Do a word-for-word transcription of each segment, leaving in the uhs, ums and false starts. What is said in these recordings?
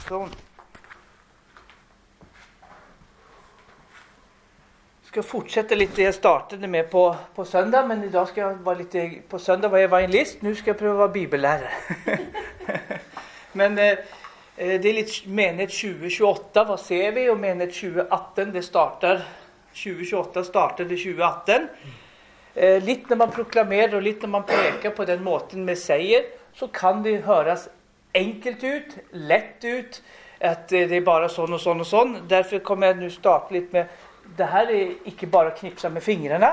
Sånn. Jeg skal fortsette litt det jeg startet med på, på søndag, men i dag skal jeg være litt, på søndag var jeg evangelist, nå skal jeg prøve å være bibellærer. Men eh, det er litt menighet tjue tjueåtte, hva ser vi? Og menighet tjue atten, det starter, tjue tjueåtte starter det tjue atten. Eh, litt når man proklamerer, og litt når man peker på den måten vi sier, så kan det høres enkelt ut, lett ut, at det er bare sånn og sånn og sånn. Derfor kommer jeg nå starte litt med, det her er ikke bare å knipse med fingrene.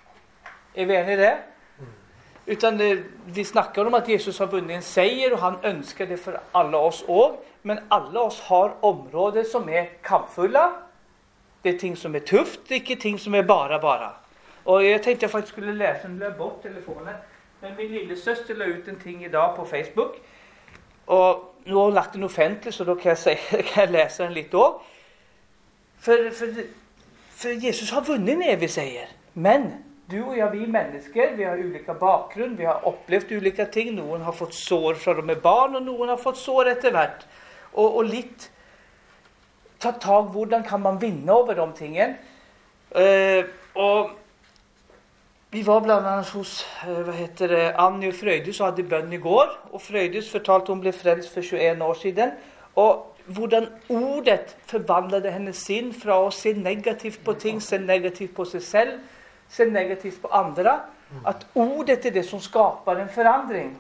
Er vi enige i det? Utan det, vi snakker om at Jesus har vunnet en seier, og han ønsker det for alle oss også. Men alle oss har områder som er kampfulle. Det er ting som er tøft, det er ikke ting som er bare, bare. Og jeg tenkte jeg faktisk skulle lese en løp bort telefonen. Men min lille søster la ut en ting i dag på Facebook. Og nå har hun lagt den offentlig, så da kan jeg, si, kan jeg lese den litt også. For, for, for Jesus har vunnet en evig seier. Men du og jeg, vi mennesker, vi har ulike bakgrunn, vi har opplevd ulike ting. Noen har fått sår fra de er barn, og noen har fått sår etter hvert. Og, og litt ta tag, hvordan kan man vinne over de tingene? Uh, og vi var bland annat hos uh, vad heter det, Annie og Frøydis og hadde bønn i går. Og Frøydis fortalte hun ble frelst for tjueen år siden. Og hvordan ordet forvandlet hennes sinn fra å se negativt på ting, se negativt på seg selv, se negativt på andre. At ordet er det som skaper en forandring.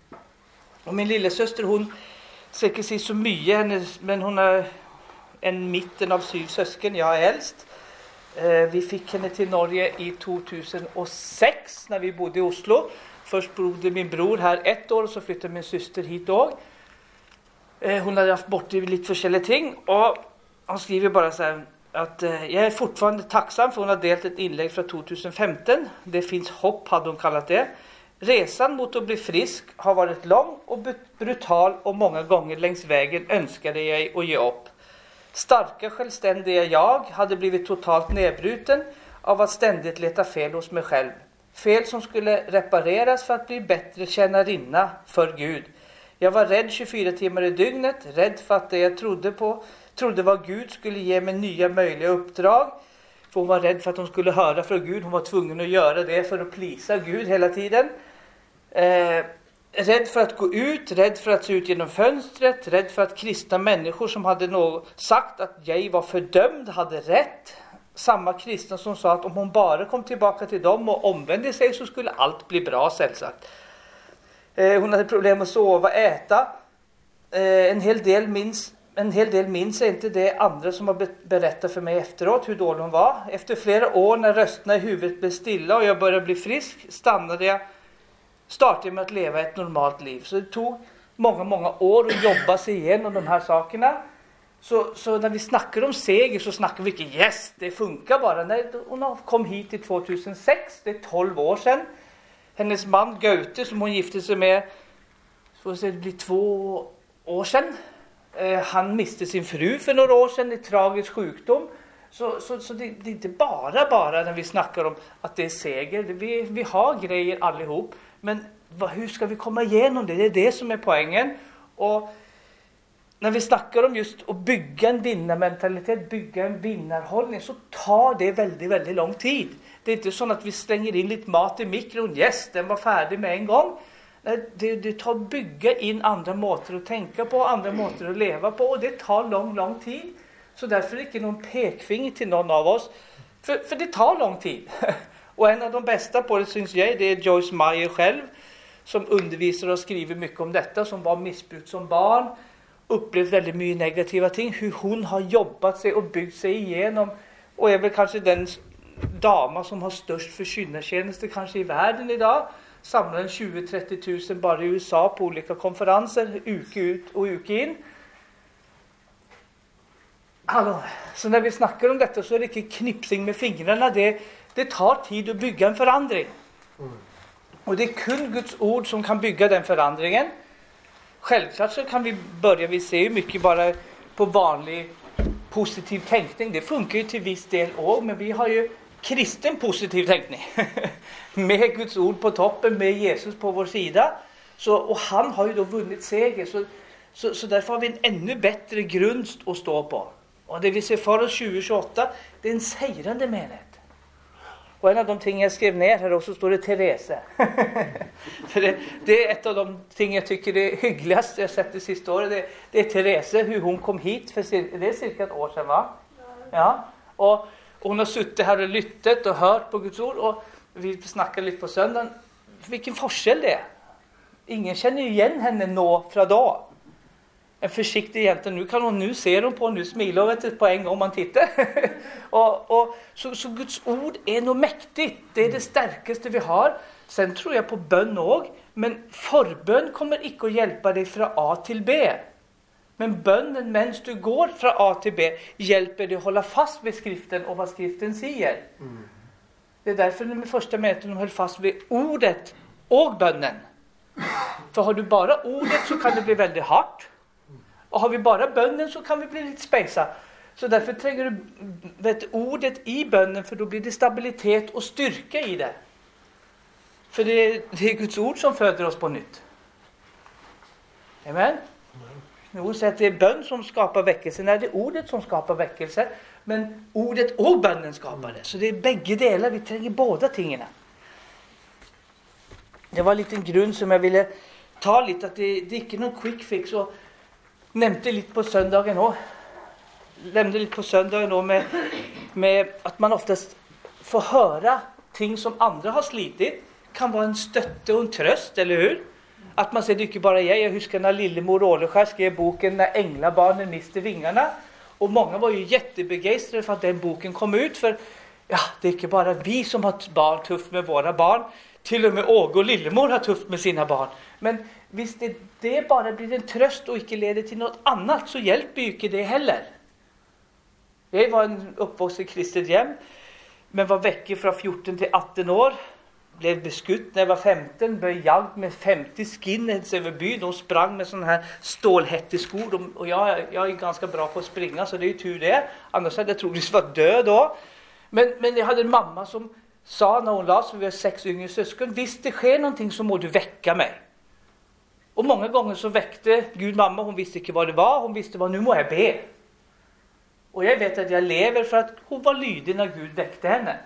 Og min lille søster, hun skal ikke si så mye, hennes, men hun er en midten av syv søsken. Jeg er eldst. Eh, vi fikk henne til Norge i to tusen og seks, når vi bodde i Oslo. Først bodde min bror her ett år, og så flyttet min søster hit også. Eh, hun hadde haft borte litt forskjellige ting, og han skriver bare sånn, at eh, jeg er fortfarande tacksam for hun har delt et innlegg fra to tusen femten. Det finns hopp, hadde hun kallat det. Resan mot å bli frisk har vært lang og brutal, og mange ganger längs vägen önskade jeg å gi opp. Starka, självständiga jag hade blivit totalt nedbruten av att ständigt leta fel hos mig själv. Fel som skulle repareras för att bli bättre tjänarinna för Gud. Jag var rädd tjugofyra timmar i dygnet, rädd för att det jag trodde på, trodde var Gud skulle ge mig nya möjliga uppdrag. För hon var rädd för att hon skulle höra från Gud. Hon var tvungen att göra det för att plisa Gud hela tiden. Eh, rädd för att gå ut, rädd för att se ut genom fönstret, rädd för att kristna människor som hade något sagt att jag var fördömd hade rätt. Samma kristna som sa att om hon bara kom tillbaka till dem och omvände sig så skulle allt bli bra, selvsagt. Eh, hon hade problem att sova, äta. Eh, en hel del minns En hel del minns jag inte det andra som har berättat för mig efteråt hur dålig hon var. Efter flera år när rösterna i huvudet blev stilla och jag började bli frisk stannade jag, startade med att leva ett normalt liv. Så det tog många, många år att jobba sig igenom de här sakerna. Så, så när vi snackar om seger så snackar vi inte yes, det funkar bara. Nej, hon kom hit i två tusen sex, det är tolv år sedan. Hennes man Gaute som hon gifte sig med, så det blir två år sedan. Han miste sin fru för några år sedan i tragisk sjukdom. Så, så, så det, det är inte bara, bara när vi snackar om att det är seger. Vi, vi har grejer allihop. Men vad, hur ska vi komma igenom det? Det är det som är poängen. Och när vi snackar om just att bygga en vinnarmentalitet, bygga en vinnarhållning, så tar det väldigt, väldigt lång tid. Det är inte så att vi slänger in lite mat i mikron. Yes, den var färdig med en gång. Det, det tar att bygga in andra måter att tänka på, andra måter att leva på, och det tar lång, lång tid. Så därför är det inte någon pekfinger till någon av oss, för, för det tar lång tid. Och en av de bästa på det syns jag, det är Joyce Meyer själv, som undervisar och skriver mycket om detta, som var missbruk som barn, upplevt väldigt mycket negativa ting, hur hon har jobbat sig och byggt sig igenom, och är väl kanske den dama som har störst förkynnartjänster kanske i världen idag. Samlar en tjue til tretti tusen bare i U S A på olika konferenser, uke ut och uke in. Hallå. Så när vi snackar om detta så är det inte knipsing med fingrarna. Det, det tar tid att bygga en förändring. Mm. Och det är kun Guds ord som kan bygga den förändringen. Självklart så kan vi börja, vi ser ju mycket bara på vanlig positiv tänkning. Det funkar ju till viss del också, men vi har ju kristen positiv tänkning. Med Guds ord på toppen, med Jesus på vår sida. Så, och han har ju då vunnit seger. Så, Så, så derfor har vi en ännu bättre grund att stå på. Och det vi ser för oss tjugo tjugoåtta, det är en segrande menighet. Och en av de ting jag skrev ner här också står det Therese. För det, det är ett av de ting jag tycker det är hyggligast jag sett det sista året. Det, det är Therese, hur hon kom hit för det är cirka ett år sedan, va? Ja. Och, och hon har suttit här och lyttet och hört på Guds ord. Och vi snackade lite på söndagen. Vilken forskjell det är. Ingen känner igen henne nå från dag. En försiktig jente. Nu kan hon, nu ser hon på, nu smilar hon vet, på en gång man tittar. och, och, så, så Guds ord är nog mäktigt. Det är det starkaste vi har. Sen tror jag på bön också. Men förbön kommer inte att hjälpa dig från A till B. Men bönnen medan du går från A till B hjälper dig att hålla fast vid skriften och vad skriften säger. Mm. Det är därför de första möten de höll fast vid ordet och bönnen. För har du bara ordet så kan det bli väldigt hårt. Och har vi bara bönnen så kan vi bli lite spejsa. Så därför tränger du vet, ordet i bönnen för då blir det stabilitet och styrka i det. För det är, det är Guds ord som föder oss på nytt. Amen? Nu säger att det är bön som skapar väckelse. Nej, det är ordet som skapar väckelse. Men ordet och bönnen skapar det. Så det är bägge delar. Vi tränger båda tingarna. Det var en liten grund som jag ville ta lite. Att det, det är inte någon quick fix. Och nämnde lite på söndagen också. Lämnade lite på söndagen då med, med att man oftast får höra ting som andra har slitit. Kan vara en stötte och en tröst, eller hur? Att man säger det inte bara jag. Jag huskar när Lillemor Åleskär skrev boken När änglabarnen mister vingarna. Och många var ju jättebegeistrade för att den boken kom ut. För ja, det är inte bara vi som har barn tufft med våra barn. Till och med Åge och Lillemor har tufft med sina barn. Men visst det, det bara blir en tröst och inte leder till något annat så hjälper ju inte det heller. Jag var en uppvuxen kristet hem. Men var väck från fjorton till arton år. Blev beskutt när jag var femton. Började jag med femtio skinheads över byn. De sprang med sådana här stålhätteskor. Och jag, jag är ganska bra på att springa så det är ju tur det. Annars hade jag troligtvis varit död då. Men, men jag hade en mamma som sa när hon la så vi har sex yngre syskon. Visst det sker någonting så må du väcka mig. Och många gånger så väckte Gud mamma. Hon visste inte vad det var. Hon visste vad nu må jag be. Och jag vet att jag lever för att hon var lydig när Gud väckte henne.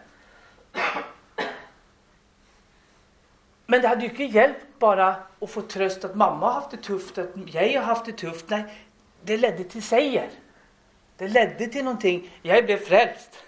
Men det hade ju inte hjälpt bara att få tröst att mamma har haft det tufft, att jag har haft det tufft. Nej, det ledde till seger. Det ledde till någonting. Jag blev frälst.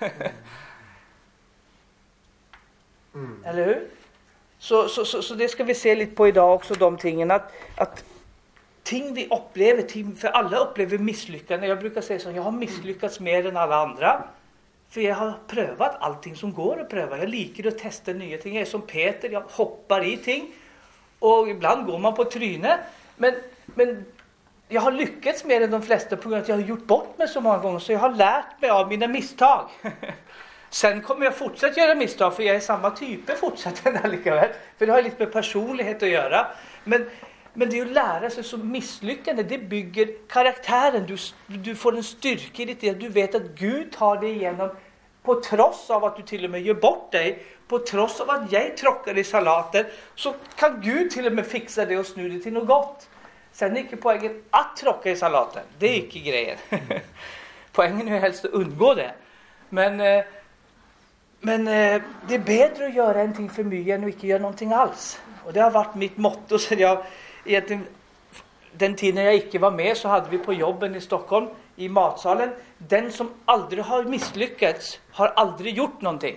mm. Eller hur? Så, så, så, så det ska vi se lite på idag också, de tingen. Att, att ting vi upplever, ting, för alla upplever misslyckande. Jag brukar säga så, jag har misslyckats mer än alla andra. För jag har prövat allting som går att pröva. Jag liker att testa nya ting. Jag är som Peter, jag hoppar i ting. Och ibland går man på tryne. Men, men jag har lyckats mer än de flesta på grund av att jag har gjort bort mig så många gånger. Så jag har lärt mig av mina misstag. Sen kommer jag fortsätta göra misstag för jag är samma typ fortsättande likaväl. För det har lite med personlighet att göra. Men, men det är att lära sig som misslyckande. Det bygger karaktären. Du, du får en styrka i ditt liv. Du vet att Gud tar dig igenom på trots av att du till och med gör bort dig. På trots av att jag tråkar i salater. Så kan Gud till och med fixa det och snu det till något gott. Sen är inte poängen att tråka i salaten. Det är inte grejen. Poängen är helst att undgå det. Men... Men eh, det är bättre att göra någonting för mycket än att inte göra någonting alls. Och det har varit mitt motto. Så jag, egentligen, den tiden jag inte var med så hade vi på jobben i Stockholm, i matsalen. Den som aldrig har misslyckats har aldrig gjort någonting.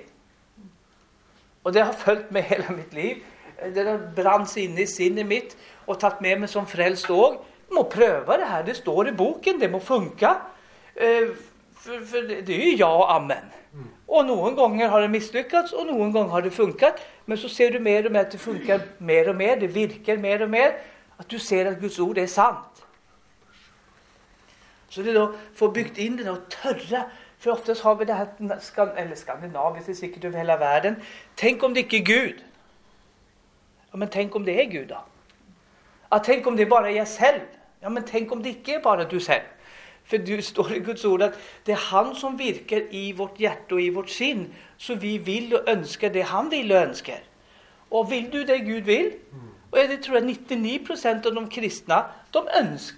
Och det har följt med hela mitt liv. Det har brans in i sinnet mitt och tagit med mig som frälst år. Må pröva det här, det står i boken, det må funka. Eh, för, för det, det är ju ja och amen. Mm. Och någon gånger har det misslyckats och någon gång har det funkat. Men så ser du mer och mer att det funkar mer och mer. Det virkar mer och mer. Att du ser att Guds ord är sant. Så det då får byggt in det och törra. För oftast har vi det här, eller skandinaviskt, det är säkert över hela världen. Tänk om det inte är Gud. Ja men tänk om det är Gud då. Ja tänk om det bara är jag själv. Ja men tänk om det inte är bara du själv. För det står i Guds ord att det är han som virkar i vårt hjärta och i vårt sinn. Så vi vill och önskar det han vill och önskar. Och vill du det Gud vill? Mm. Och det tror jag nittionio procent av de kristna, de önskar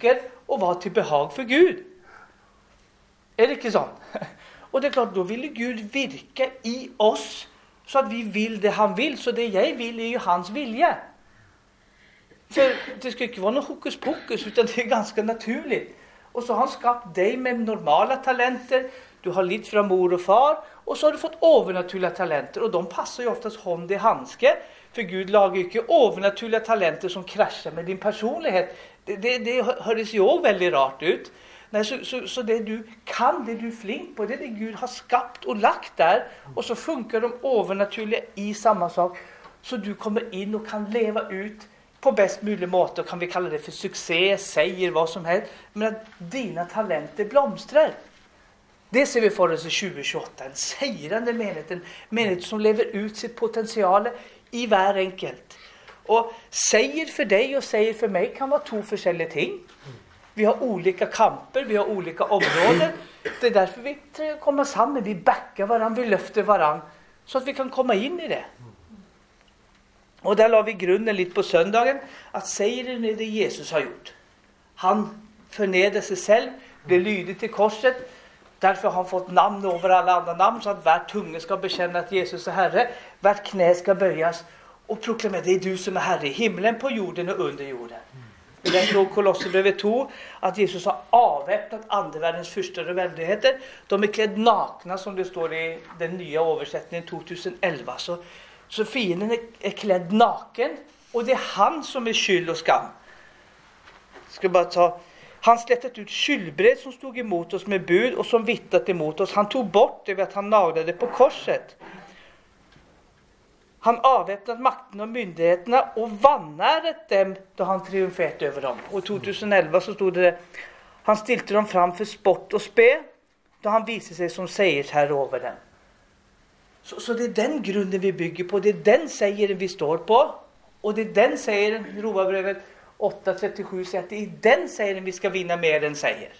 og var til behag for Gud. Er det ikke sånn? Og det er klart, da ville Gud virke i oss, så at vi vil det han vil, så det jeg vil er jo hans vilje. For det skal ikke være noe hokus pokus, utan det er ganske naturlig. Og så har han skapt deg med normale talenter, du har litt fra mor og far, og så har du fått overnaturlige talenter, og de passer jo oftast hånd i handske, for Gud lager ikke overnaturlige talenter som krasjer med din personlighet. Det, det, det høres jo også veldig rart ut. Nei, så, så, så det du kan, det du er flink på, det er det Gud har skapt og lagt der, og så funker de overnaturlige i samme sak, så du kommer inn og kan leve ut på best mulig måte, og kan vi kalle det for suksess, seier, hva som helst, men at dine talenter blomstrer. Det ser vi for oss i tjue tjueåtte, en seirende menighet, en menighet som lever ut sitt potensial i hver enkelt. Og seier for deg og seier for meg kan være to forskjellige ting. Vi har olika kamper, vi har olika områder. Det er derfor vi trenger å komme sammen, vi backer hverandre, vi løfter hverandre, så at vi kan komme inn i det. Og der la vi grunnen litt på søndagen, at seieren er det Jesus har gjort. Han fornedrer seg selv, ble lydig til korset, derfor har han fått namn over alle andre namn, så at hver tunge skal bekjenne at Jesus er Herre, hvert kne skal bøyes, og proklamere, det er du som er Herre i himmelen, på jorden og under jorden. Det der står Kolossebrevet to, at Jesus har avvæpnet andeverdens første veldigheter. De er kledd nakna, som det står i den nye oversettningen to tusen elleve. Så, så fienden er, er kledd naken, og det er han som er skyld og skam. Jeg skal bare ta... Han slettet ut skyldbrev som stod emot oss med bud, og som vittnet emot oss. Han tog bort det ved at han naglade på korset. Han avvæpnet makten og myndighetene og vanæret dem da han triumferte over dem. Og i to tusen elleve så stod det, han stilte dem fram for spott og spe, da han viste seg som seiersherre over dem. Så, så det er den grunnen vi bygger på, det er den seieren vi står på, og det er den seieren, Romarbrevet åtte trettiosju sier at det er den seieren vi skal vinne mer enn seier.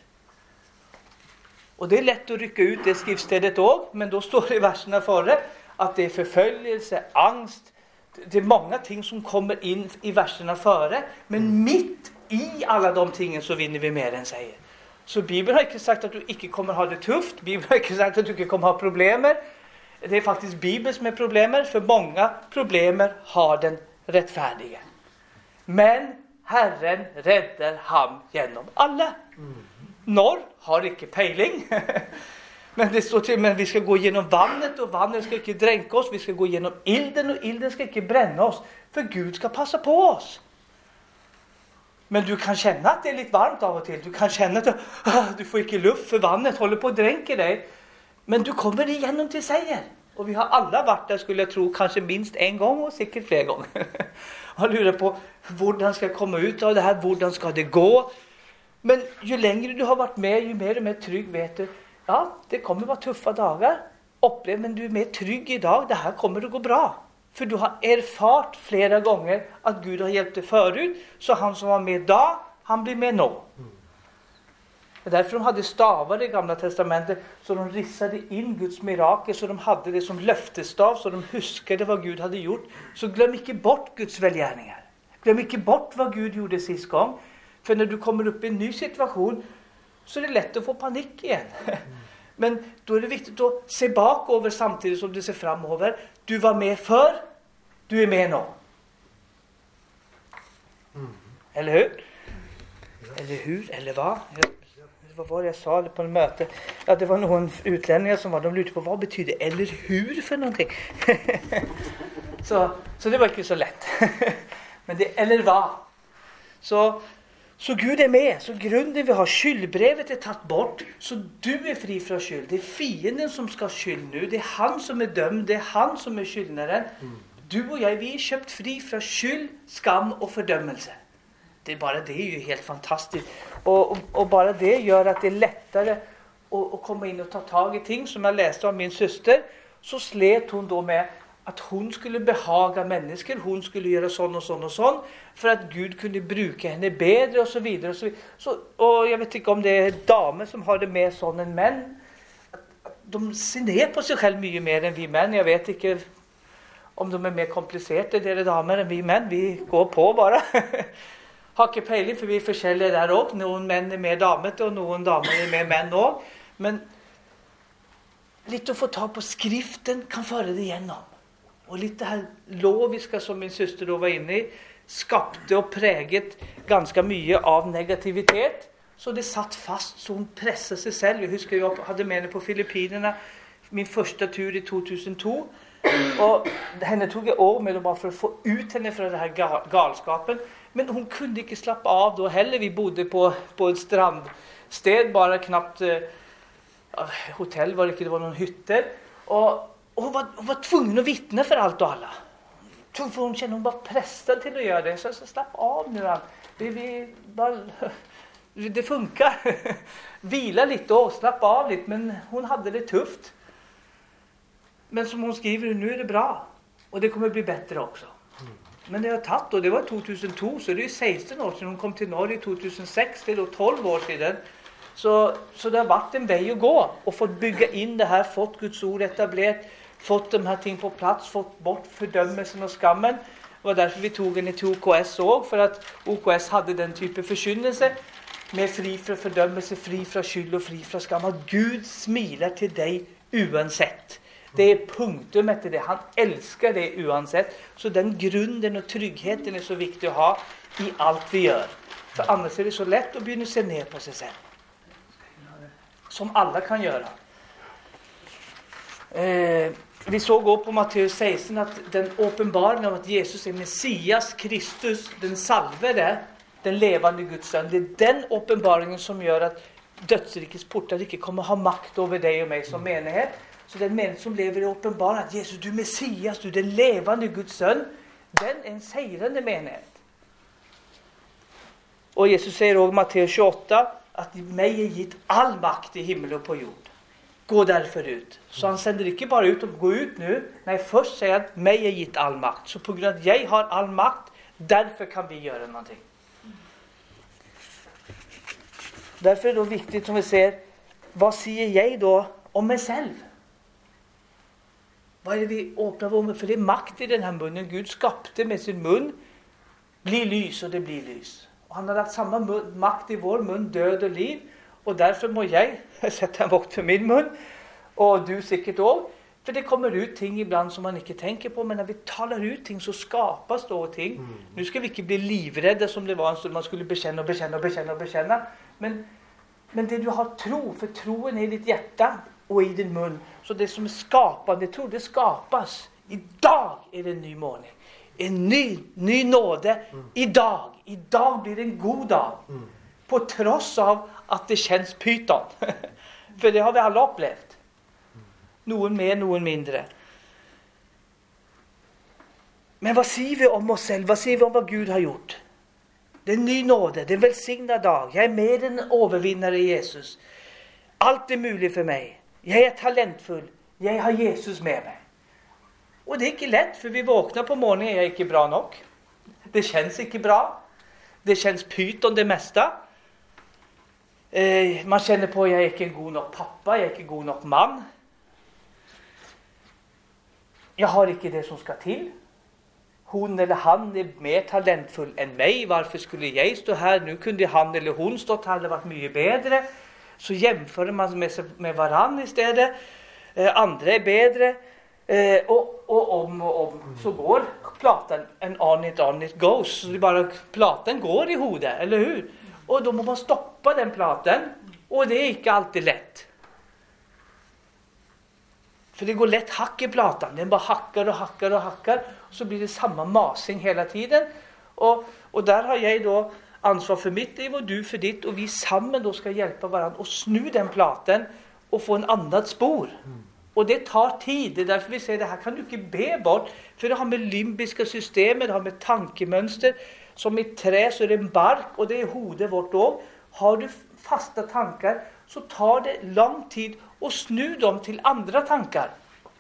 Og det er lett å rykke ut det skriftstedet også, men da står det i versene for det, at det er forfølgelse, angst, det er mange ting som kommer inn i versene føre, men midt i alle de tingene så vinner vi mer enn seier. Så Bibelen har ikke sagt at du ikke kommer ha det tufft, Bibelen har ikke sagt at du ikke kommer ha problemer. Det er faktisk Bibelen som er problemer, for mange problemer har den rettferdige. Men Herren redder ham gjennom alle. Når har ikke peiling. Men det står til, men vi skal gå gjennom vannet, og vannet skal ikke drenke oss. Vi skal gå gjennom ilden, og ilden skal ikke brenne oss. For Gud skal passe på oss. Men du kan kjenne at det er litt varmt av og til. Du kan kjenne at uh, du får ikke luft, for vannet holder på å drenke deg. Men du kommer igjennom til seier. Og vi har alle vært der, skulle jeg tro, kanskje minst en gang, og sikkert flere ganger. Og lurer på hvordan skal jeg komme ut av det her, hvordan skal det gå. Men jo lenger du har vært med, jo mer og mer trygg vet du, ja, det kommer bare tuffe dager. Opplev, men du er mer trygg i dag. Det her kommer til å gå bra. For du har erfart flere ganger at Gud har hjulpet deg forut. Så han som var med da, han blir med nå. Det er derfor de hadde staver i Gamla testamentet. Så de rissade inn Guds mirakel. Så de hadde det som løftestav. Så de huskade hva Gud hadde gjort. Så glem ikke bort Guds velgjerninger. Glem ikke bort hva Gud gjorde sist gang. For når du kommer opp i en ny situasjon, så er det lett å få panikk igjen. Men då er det viktig å se bakover samtidig som du ser framover. Du var med før, du er med nå. Eller hur? Eller hur, eller hva? Hva var det jeg sa på en møte? Ja, det var noen utlänningar som var, de lurte på hva betyder eller hur for noe. så, så det var ikke så lett. Men det eller hva. Så Så Gud er med, så grunnen vi har skyldbrevet er tatt bort, så du er fri fra skyld. Det er fienden som skal skyld nå, det er han som er dømt, det er han som er skyldneren. Du og jeg, vi er kjøpt fri fra skyld, skam og fordømmelse. Det er bare det er jo helt fantastisk. Og, og, og bare det gjør at det er lettere å, å komme inn og ta tag i ting. Som jeg leste av min søster, så slet hun da med at hun skulle behaga mennesker, hun skulle gjøre sånn og sånn og sånn, for at Gud kunne bruke henne bedre og så videre. Og, så videre. Så, og jeg vet ikke om det er damer som har det mer sånn enn menn. De ser ned på seg selv mye mer enn vi menn. Jeg vet ikke om de er mer kompliserte, dere damer, enn vi menn. Vi går på bare. Har ikke peiling, for vi er forskjellige der også. Noen menn er mer damete, og noen damer er mer menn også. Men litt å få ta på skriften kan føre det gjennom. Og litt det her loviska som min søster da var inne i, skapte og preget ganske mye av negativitet. Så det satt fast, så hun presset seg selv. Jeg husker jeg hadde med henne på Filippinerne, min første tur i to tusen to. Og henne tog jeg år med bare for å få ut henne fra det her galskapen. Men hun kunne ikke slappe av da heller. Vi bodde på, på et strandsted, bare knapt uh, hotell var det ikke, det var noen hytter. Og, og hun, var, hun var tvungen å vittne for alt og alle. For hun kjenner hun var presset til å gjøre det. Så, så slapp av nu. Vi, vi bare, det funkar. Vila litt og slapp av litt, men hun hadde det tufft. Men som hun skriver, nu er det bra. Og det kommer bli bedre også. Men det har tatt, og det var to tusen to, så det er seksten år siden. Hun kom til Norge i to tusen seks, det er tolv år siden. Så, så det har vært en vei å gå, og fått bygge inn det her, fått Guds ord etablert, fått de her ting på plass, fått bort fordømmelsen og skammen. Det var derfor vi tog henne til O K S også, for at O K S hadde den type forkynnelse, med fri fra fordømmelse, fri fra skyld og fri fra skam. At Gud smiler til deg uansett. Det er punktum etter det. Han elsker det uansett. Så den grunnen og tryggheten er så viktig å ha i alt vi gjør. For annars er det så lett å begynne å se ned på seg selv. Som alle kan gjøre. Eh, vi så gå på Matteus seksten at den åpenbaringen av at Jesus er Messias, Kristus, den salvede, den levende Guds sønn. Det er den åpenbaringen som gjør at dødsrikets porter ikke kommer å ha makt over deg og meg som menighet. Så den menighet som lever i åpenbaringen at Jesus, du er Messias, du er den levende Guds sønn, den er en seirende menighet. Og Jesus sier også i Matteus tjueåtte at meg er gitt all makt i himmel og på jord. Gå derfor ut. Så han sender ikke bare ut og gå ut nå. Nei, først sier han at meg er gitt all makt. Så på grunn av at jeg har all makt, derfor kan vi gjøre noe. Derfor er det viktig som vi ser, hva sier jeg da om meg selv? Hva er det vi åpner vår munn? For det er makt i denne munnen. Gud skapte med sin munn. Blir lys, og det blir lys. Og han har lagt samme makt i vår munn, død og liv. Og derfor må jeg sette en vokt for min munn. Og du sikkert også. For det kommer ut ting iblant som man ikke tenker på. Men når vi taler ut ting, så skapes det også ting. Mm. Nå skal vi ikke bli livredde som det var en stund. Man skulle bekjenne og bekjenne og bekjenne og bekjenne. Men, men det du har tro, for troen er i ditt hjerte og i din munn. Så det som er skapende tro, det skapes. I dag er det en ny måned. En ny, ny nåde. I dag. I dag blir det en god dag. På tross av at det kjennes pyton. For det har vi alle opplevd. Noen mer, noen mindre. Men hva sier vi om oss selv? Hva sier vi om hva Gud har gjort? Det er en ny nåde. Det er en velsignet dag. Jeg er mer enn en overvinner i Jesus. Alt er mulig for meg. Jeg er talentfull. Jeg har Jesus med meg. Og det er ikke lett, for vi våkner på morgenen, jeg er ikke bra nok. Det kjennes ikke bra. Det kjennes pyton det meste. Eh, man kjenner på, jeg er ikke en god nok pappa, jeg er ikke god nok mann. Jeg har ikke det som skal til. Hun eller han er mer talentfull enn meg. Hvorfor skulle jeg stå her? Nå kunne han eller hun stått her, det vært mye bedre. Så jämför man med, med varann i stedet. Eh, andre er bedre. Eh, og, og om og om så går platen en on it, on it goes. Så det bare, platen går i hodet, eller hur? Og da må man stoppe den platen. Og det er ikke alltid lett. For det går lett hakk i platen. Den bare hakker og hakker og hakker. Så blir det samme masing hele tiden. Og, og der har jeg da ansvar for mitt liv, og du for ditt, og vi sammen da skal hjelpe hverandre å snu den platen og få en annet spor. Mm. Og det tar tid. Det er derfor vi sier det her kan du ikke be bort, for det har med limbiske systemer, det har med tankemønster, som i tre så er det en bark, og det er hodet vårt også. Har du faste tanker, så tar det lang tid å snu dem til andre tanker.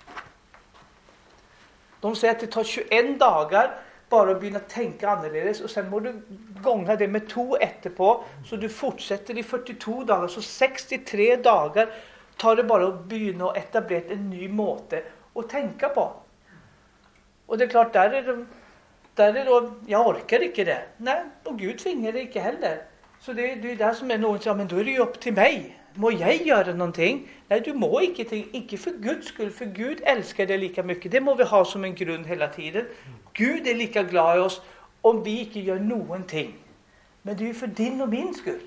De sier at det tar tjueen dager bare å begynne å tenke annerledes, og sen må du gånge det med to etterpå, så du fortsetter i førtito dager, så sekstitre dager tar det bare å begynne å etablere en ny måte å tenke på. Og det er klart, der er det, oftere, og jeg orker ikke det. Nei, og Gud tvinger det ikke heller. Så det, det er det som er noen som sier, men da er det jo opp til meg. Må jeg gjøre noen ting? Nei, du må ikke ting. Ikke for Guds skyld, for Gud elsker det like mye. Det må vi ha som en grunn hele tiden. Gud er like glad i oss om vi ikke gjør noen ting. Men det er jo for din og min skyld.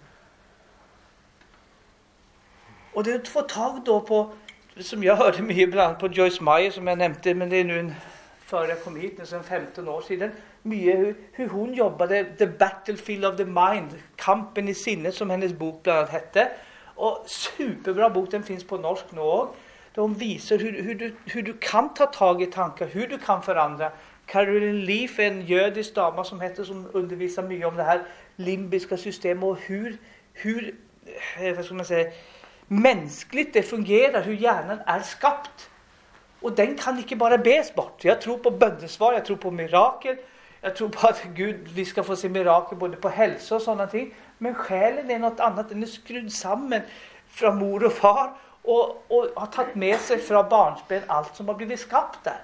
Og det er å få tag da på, som jeg hørte mye blant på Joyce Meyer, som jeg nevnte, men det er nå før jeg kom hit, nesten femten år siden, mye hur hun jobbade, The Battlefield of the Mind, Kampen i sinnet, som hennes bok blant annet hette. Og superbra bok, den finnes på norsk nå også. Da hun viser hur du, du kan ta tag i tanker, hur du kan forandre. Caroline Leaf, en jødisk dame som heter, som underviser mye om det her limbiske systemet, og hur, hur hva skal man si, menneskelig det fungerer, hur hjernen er skapt. Og den kan ikke bare bes bort. Jeg tror på bønnesvar, jeg tror på mirakel, jeg tror på at Gud, vi skal få se mirakel både på helse og sånne ting. Men sjelen er noe annet. Den er skrudd sammen fra mor og far, og, og har tatt med seg fra barnsben alt som har blitt skapt der.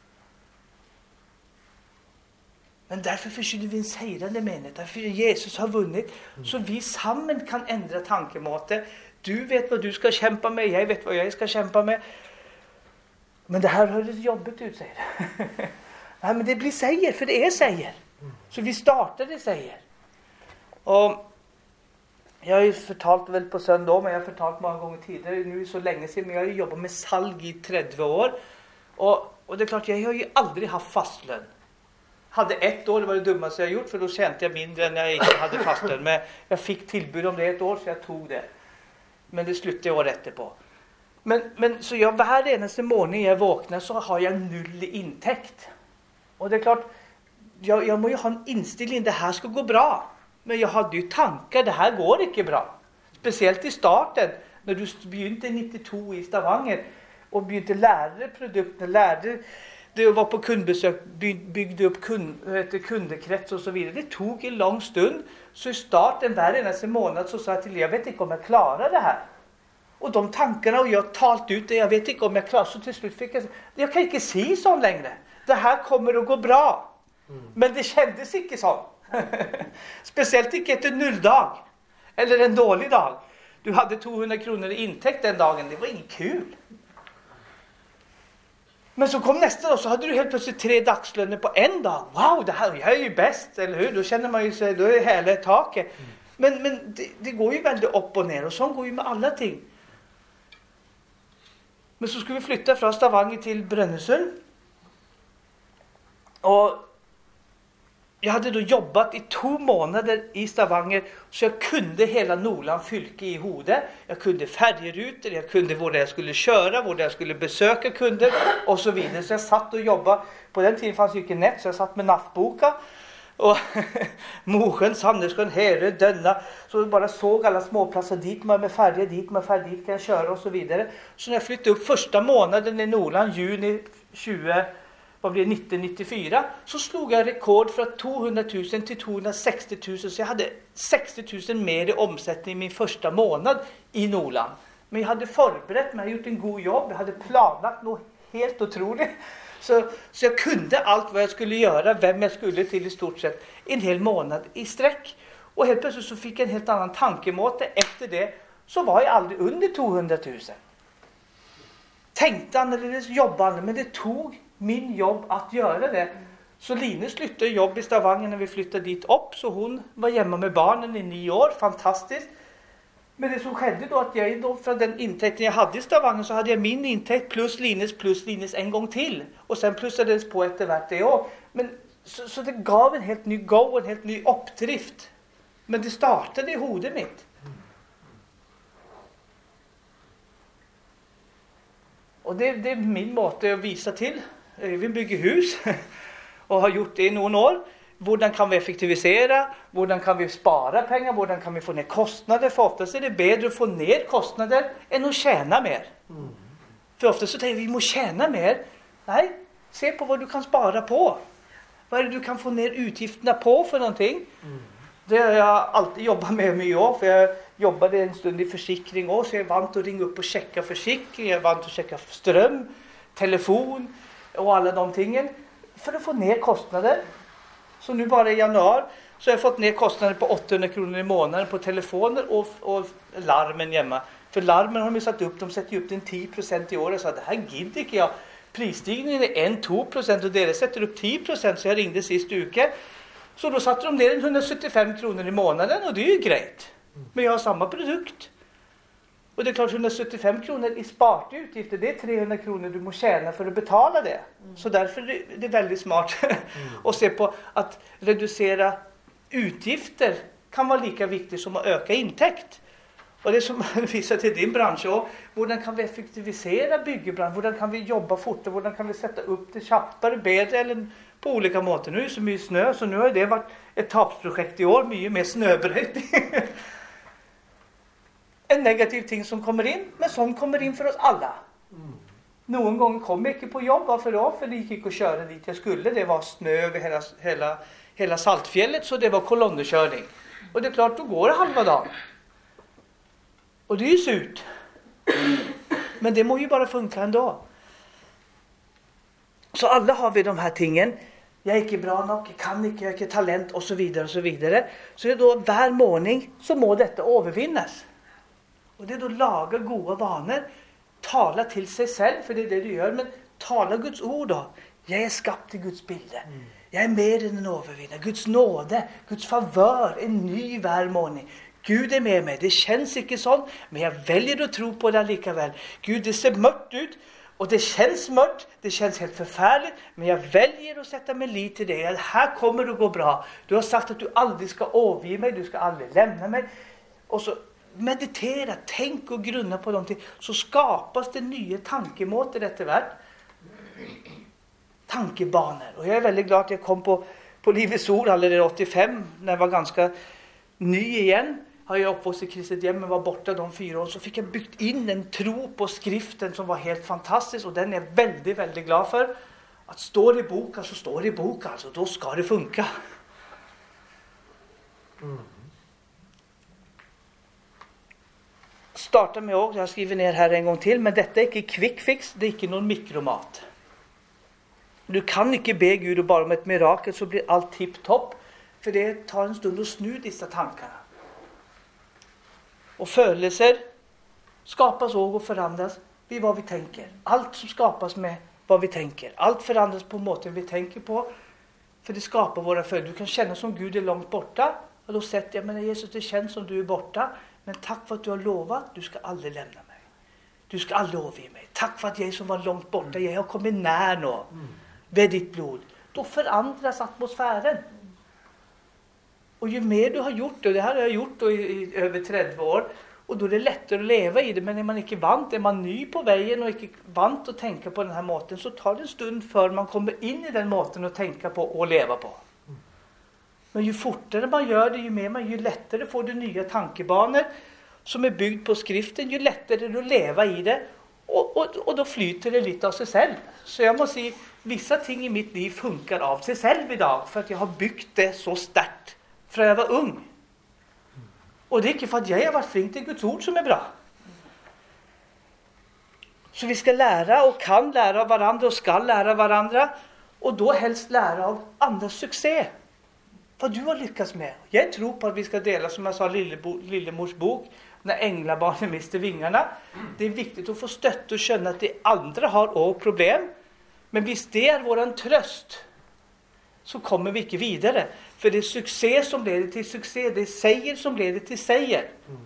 Men derfor forsyner vi en seirende menighet. Derfor Jesus har vunnet, så vi sammen kan endre tankemåte. Du vet hva du skal kjempe med, jeg vet hva jeg skal kjempe med. Men det her høres jobbet ut, sier det. Nei, men det blir seier, for det er seier. Så vi starter det seier. Og jeg har jo fortalt vel på søndag, men jeg har fortalt mange ganger tidligere, nå så lenge siden, men jeg har jobbet med salg i tretti år. Og, og det er klart, jeg har jo aldri hatt fastlønn. Hadde ett år, det var det dummeste jeg har gjort, for da tjente jeg mindre enn jeg ikke hadde fastlønn. Men jeg fikk tilbud om det et år, så jeg tog det. Men det sluttet året etterpå. Men, men så jeg, hver eneste morgen jeg våkner, så har jeg null i inntekt. Og det er klart, jeg, jeg må jo ha en innstilling, det her skal gå bra. Men jeg hadde jo tanker, det her går ikke bra. Spesielt i starten, når du begynte i nittito i Stavanger, og begynte å lære produktene, lære det å være på kundebesøk, bygde opp kund, kundekrets og så videre. Det tok en lang stund, så i starten hver eneste måned så sa jeg til, jeg vet ikke om jeg klarer det her. Og de tankene, og jeg talte ut det, jeg vet ikke om jeg klarer, så til slutt fikk jeg, jeg kan ikke si sånn lenger. Det her kommer å gå bra. Men det kjendes ikke sånn. Spesielt ikke etter nulldag, eller en dårlig dag. Du hadde to hundre kroner i inntekt den dagen, det var ikke kul. Men så kom neste dag, så hadde du helt plutselig tre dagslønner på en dag. Wow, det her er jo best, eller hur? Da kjenner man jo seg, da er hele taket. Men, men det, det går jo veldig opp og ned, og sånn går jo med alle ting. Men så skulle vi flytte fra Stavanger til Brønnøysund. Og jeg hadde da jobbet i to måneder i Stavanger, så jeg kunne hele Nordland fylke i hodet. Jeg kunne ferjeruter, jeg kunne hvor jeg skulle kjøre, hvor jeg skulle besøke kunder, og så videre. Så jeg satt og jobbet. På den tiden fanns jo ikke nett, så jeg satt med nattboka. Og Mosjøen, Sandneskjøen, Herøy, Dønna. Så jeg bare så alle småplasser dit, må jeg med ferje, dit må jeg ferje, dit kan jeg kjøre, og så videre. Så når jeg flyttet opp første måneden i Nordland, juni tjue nitten nittifire, så slog jeg rekord fra to hundre tusen til to hundre seksti tusen, så jeg hadde seksti tusen mer i omsetning min første måned i Nordland. Men jeg hadde forberedt meg, gjort en god jobb, jeg hadde planlagt noe helt utrolig, så, så jeg kunne alt hva jeg skulle gjøre, hvem jeg skulle til i stort sett, en hel måned i strekk. Og helt plutselig så fikk jeg en helt annen tankemåte. Etter det så var jeg aldri under to hundre tusen. Tenkte annerledes, jobbet annerledes, men det tog min jobb at gjøre det. Så Line sluttet jobb i Stavanger når vi flyttet dit opp, så hun var hjemme med barnen i ni år, fantastisk. Men det som skjedde da, at jeg da, fra den inntekten jeg hadde i Stavanger, så hadde jeg min inntekt pluss Lines, pluss Lines en gang til. Og sen plusset det på etter hvert det år. Men, så, så det gav en helt ny go, en helt ny oppdrift. Men det startet i hodet mitt. Og det, det er min måte å vise til. Vi bygger hus, og har gjort det i noen år. Hvordan kan vi effektivisere? Hvordan kan vi spare penger? Hvordan kan vi få ned kostnader? For ofte er det bedre å få ned kostnader enn å tjene mer. For ofte så tenker vi, vi må tjene mer. Nei, se på hva du kan spare på. Hva er det du kan få ned utgiftene på for noen ting? Det har jeg alltid jobbet med mye år, for jeg jobbet en stund i forsikring også, så jeg er vant til å ringe opp og sjekke forsikring, jeg er vant til å sjekke strøm, telefon og alle de tingene. för att få ner kostnader. Så nu bara i januari så har jag fått ner kostnader på åttahundra kronor i månaden på telefoner och, och larmen hemma. För larmen har de satt upp, de sätter upp den tio procent i år. Jag sa, det här gillar inte jag. Prisstigningen är en till två procent och det sätter upp tio procent, så jag ringde sist uke. Så då satte de ner en hundrasjuttiofem kronor i månaden och det är ju grejt. Men jag har samma produkt. Och det är klart hundrasjuttiofem kronor i sparta utgifter, det är trehundra kronor du måste tjäna för att betala det. Mm. Så därför är det väldigt smart mm. att se på att reducera utgifter kan vara lika viktigt som att öka intäkt. Och det som visar till din bransch, och hur kan vi effektivisera byggbranschen, hur kan vi jobba fortare, hur kan vi sätta upp det kjappare, bättre eller på olika måter. Nu är det så mycket snö så nu har det varit ett tapsprojekt i år, mycket mer snöbröjning. En negativ ting som kommer in, men som kommer in för oss alla. Mm. Någon gång kom jag inte på jobb, varför då? För det gick inte att köra dit jag skulle. Det var snö över hela, hela, hela Saltfjället, så det var kolonnerkörning. Och det är klart, då går det halva dagen. Och det är ju surt. Men det må ju bara funka ändå. Så alla har vi de här tingen. Jag är inte bra nog, jag kan inte, jag har inte talent och så vidare och så vidare. Så det är då hver morgon så må detta övervinnas. Och det är då laga goda vanor. Tala till sig själv, för det är det du gör. Men tala Guds ord då. Jag är skapt i Guds bilde. Mm. Jag är mer än en övervinnare. Guds nåde, Guds favör, en ny hver morgon. Gud är med mig. Det känns inte sånt, men jag väljer att tro på det likaväl. Gud, det ser mörkt ut. Och det känns mörkt. Det känns helt förfärligt. Men jag väljer att sätta mig lit till det. Här kommer det att gå bra. Du har sagt att du aldrig ska överge mig. Du ska aldrig lämna mig. Och så meditera, tänk och grunna på någonting. Så skapas det nya tankemåter detta värld. Tankebanor. Och jag är väldigt glad att jag kom på, på Livets ord allerede åttiofem. När jag var ganska ny igen. Har jag uppvuxit i kristet hem men var borta de fyra år. Så fick jag byggt in en tro på skriften som var helt fantastisk. Och den är jag väldigt, väldigt glad för. Att står i bok, alltså står i bok. Alltså då ska det funka. Mm. Starta med också, jag skriver ner här en gång till. Men detta är inte quick fix, det är inte någon mikromat. Du kan inte be Gud bara om ett mirakel så blir allt tipptopp. För det tar en stund att snu dessa tankarna. Och födelser skapas och förändras vid vad vi tänker. Allt som skapas med vad vi tänker. Allt förändras på måten vi tänker på. För det skapar våra födelser. Du kan känna som Gud är långt borta. Och då sätter jag, men Jesus, det känns som du är borta. Men tack för att du har lovat, du ska aldrig lämna mig. Du ska aldrig överge mig. Tack för att jag som var långt borta, jag har kommit nära nu. Ved ditt blod. Då förändras atmosfären. Och ju mer du har gjort det, och det här har jag gjort då i, i över trettio år. Och då är det lättare att leva i det. Men är man inte vant, är man ny på vägen och inte vant att tänka på den här maten. Så tar det en stund för man kommer in i den maten och tänka på och leva på. Men ju fortare man gör det, ju mer man, ju lättare får du nya tankebanor som är byggd på skriften. Ju lättare är det att leva i det. Och, och, och då flyter det lite av sig själv. Så jag måste säga, vissa ting i mitt liv funkar av sig själv idag. För att jag har byggt det så starkt från jag var ung. Och det är inte för att jag har varit flink till Guds ord som är bra. Så vi ska lära och kan lära av varandra och ska lära av varandra. Och då helst lära av andras succé. Vad du har lyckats med. Jag tror på att vi ska dela, som jag sa, Lillebo, Lillemors bok. När änglabarnen mister vingarna. Det är viktigt att få stött och känna att det andra har också problem. Men visst det är våran tröst. Så kommer vi inte vidare. För det är succé som leder till succé. Det är seger som leder till seger. Mm.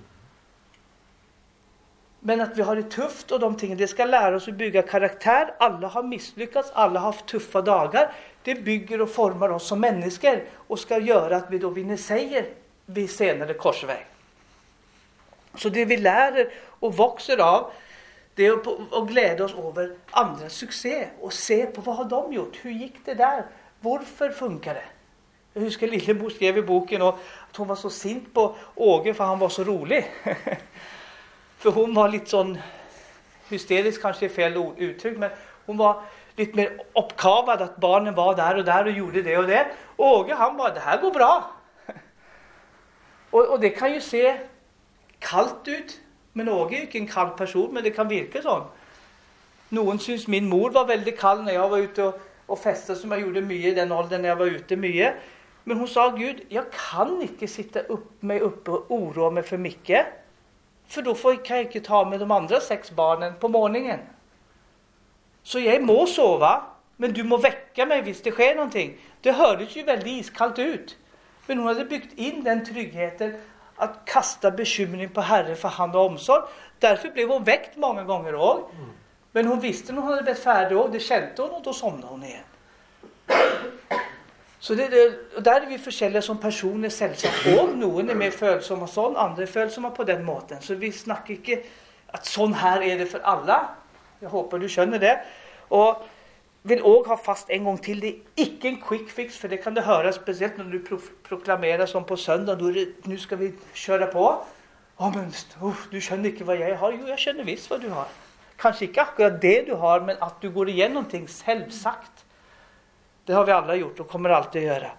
Men att vi har det tufft och de ting, det ska lära oss att bygga karaktär. Alla har misslyckats, alla har haft tuffa dagar. Det bygger och formar oss som människor. Och ska göra att vi då vinner seger vid senare korsväg. Så det vi lär och växer av, det är att glädja oss över andras succé. Och se på vad har de gjort. Hur gick det där? Varför funkar det? Jag huskar Lillemor skrev i boken och att hon var så sint på Åge för han var så rolig. För hon var lite sån hysterisk, kanske är fel uttryck, men hon var lite mer uppkavad att barnen var där och där och gjorde det och det. Och Åge han bara, det här går bra. Och, och det kan ju se kallt ut, men Åge är inte en kall person, men det kan virka så. Någon syns min mor var väldigt kall när jag var ute och og festa som jeg gjorde mye i den ålderen jeg var ute mye. Men hun sa, Gud, jeg kan ikke sitte opp meg oppe og oroe meg for mye, for da får jeg ikke ta med de andre seks barnen på morgenen. Så jeg må sove, men du må vekke meg hvis det skjer noe. Det høres jo veldig iskaldt ut. Men hun hadde bygd inn den tryggheten at kasta bekymring på Herre for han og omsorg. Derfor ble hun vekt mange ganger også. Men hun visste når hun hadde blitt ferdig også, det kjente hun, og da somnet hun igjen. Så det, det, der er vi forskjellige som personer selvsagt. Og noen er mer følsomme sånn, andre er følsomme på den måten. Så vi snakker ikke at sånn her er det for alle. Jeg håper du skjønner det. Og vil også ha fast en gang til. Det er ikke en quick fix, for det kan det høre spesielt når du pro proklamerer sånn på søndag. Nå skal vi kjøre på. Å, men uh, du skjønner ikke hva jeg har. Jo, jeg skjønner visst hva du har. Kanskje ikke akkurat det du har, men at du går igjennom ting selvsagt. Det har vi alle gjort og kommer alltid å gjøre.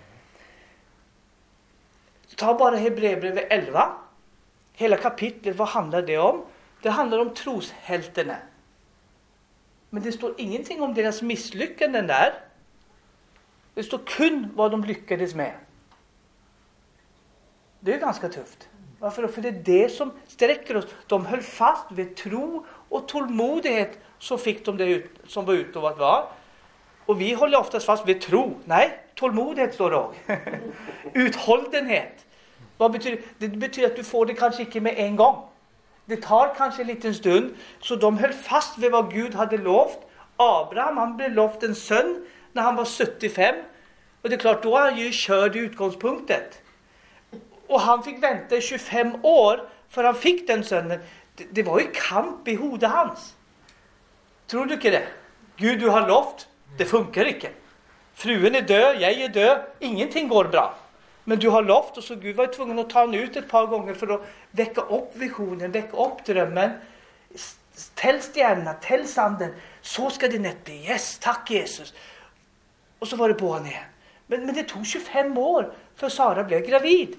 Ta bare Hebreerbrevet elleve. Hele kapitlet, hva handler det om? Det handler om trosheltene. Men det står ingenting om deres mislykkende der. Det står kun hva de lykkades med. Det er ganske tøft. Varför? For det er det som strekker oss. De höll fast ved tro og tålmodighet, så fikk de det ut, som var utover var. Og vi holder oftast fast ved tro. Nei, tålmodighet står det også. Utholdenhet. Hva betyder det? Det betyder at du får det kanskje ikke med en gang. Det tar kanskje en liten stund, så de höll fast ved hva Gud hadde lovt. Abraham, han ble lovt en sønn når han var syttifem. Og det er klart, da har han jo kjørt i utgangspunktet. Og han fikk vente tjugofem år for han fikk den sønnen. Det, det var jo kamp i hodet hans. Tror du ikke det? Gud, du har lovt. Det funker ikke. Fruen er død, jeg er død. Ingenting går bra. Men du har lovt, og så Gud var tvungen å ta han ut et par ganger for å vekke opp visjonen, vekke opp drømmen. Tell stjernene, tell sanden. Så skal det nett bli. Yes, takk Jesus. Og så var det på han igjen. Men, men det tok tjugofem år før Sara ble gravid.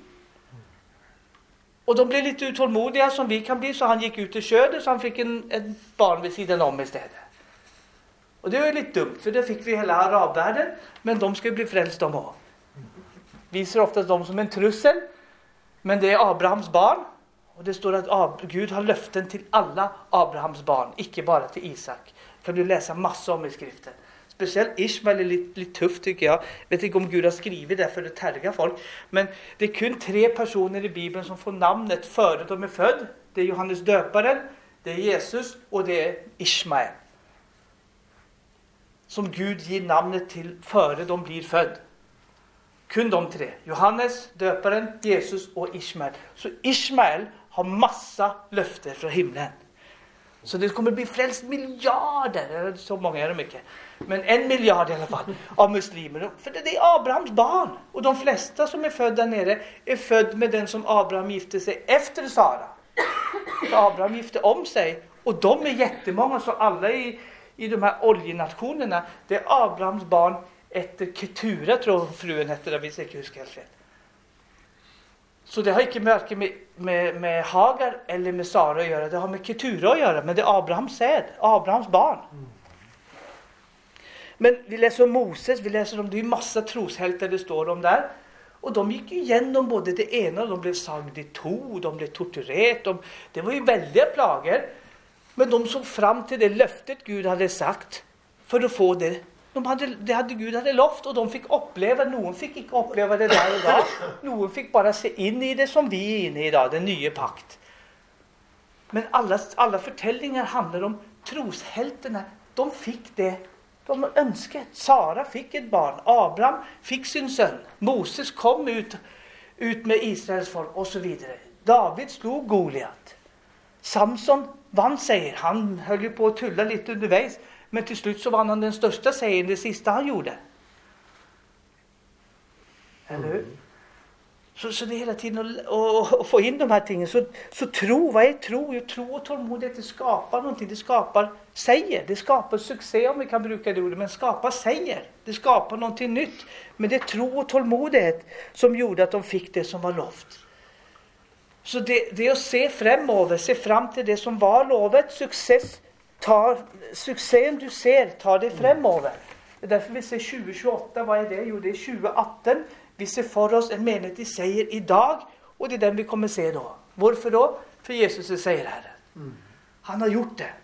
Og de ble litt utålmodige som vi kan bli, så han gikk ut i skjødet, så han fikk en, en barn ved siden om i stedet. Og det var jo litt dumt, for det fikk vi hele arabverden, men de skal bli frelst om også. Viser oftast dem som en trussel, men det er Abrahams barn, og det står at Ab- Gud har løften til alle Abrahams barn, ikke bare til Isak. Kan du lese masse om i skriften. Spesielt Ishmael er litt, litt tøft, tykker jeg. Jeg vet ikke om Gud har skrivet det for å terge folk, men det er kun tre personer i Bibelen som får navnet før de er født. Det er Johannes døperen, det er Jesus, og det er Ishmael. Som Gud gir navnet til før de blir født. Kun de tre. Johannes, døperen, Jesus og Ishmael. Så Ishmael har masse løfter fra himmelen. Så det kommer bli frelst milliarder, så mange er de ikke, men en milliard i alle fall, av muslimer. For det er Abrahams barn. Og de fleste som er født der nede, er født med den som Abraham gifte seg efter Sara. Så Abraham gifte om seg, og de er jättemånga, så alle i, i de her oljenationerna, det er Abrahams barn etter Ketura, tror fruen heter det, hvis jeg ikke husker helt feil. Så det har ikke verken med, med, med Hagar eller med Sara å gjøre. Det har med Ketura å gjøre, men det er Abrahams sæd, Abrahams barn. Men vi leser om Moses, vi leser om det er masse troshelter det står om der. Og de gikk gjennom både det ene, og de ble sagd i to, de ble torturert. De, det var jo veldige plager. Men de så fram til det løftet Gud hadde sagt for å få det. De hadde, det hadde Gud hadde lovt, og de fikk oppleve. Noen fikk ikke oppleve det der og da. Noen fikk bare se inn i det som vi er inne i da, den nye pakt. Men alle, alle fortellinger handler om trosheltene. De fikk det de ønsket. Sara fikk et barn. Abraham fikk sin sønn. Moses kom ut, ut med Israels folk, og så videre. David slo Goliat. Samson vann seier. Han høll jo på å tulle litt underveis. Men til slutt så var han den største seieren, det siste han gjorde. Eller hur? Så, så det er hele tiden å, å, å få inn de her tingene. Så, så tro, hva er tro? Jo, tro og tålmodighet, det skaper noe. Det skaper seier. Det skaper suksess, om vi kan bruke det ordet. Men skaper seier. Det skaper noe nytt. Men det er tro og tålmodighet som gjorde at de fikk det som var lovt. Så det, det å se fremover, se fram til det som var lovet, suksess, tar, suksessen du ser, tar det fremover. Det er derfor vi ser tjue tjueåtte. Hva er det? Jo, det er tjue atten. Vi ser for oss en menighet i seier i dag, og det er den vi kommer se da. Hvorfor da? For Jesus er seierherre. Han har gjort det.